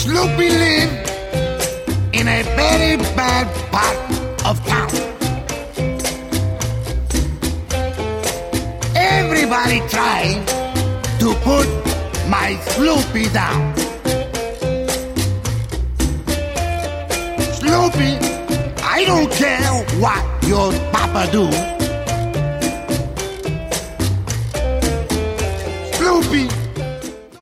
Sloopy live in a very bad part of town. Everybody trying to put my Sloopy down. Sloopy, I don't care what your papa do. Sloopy,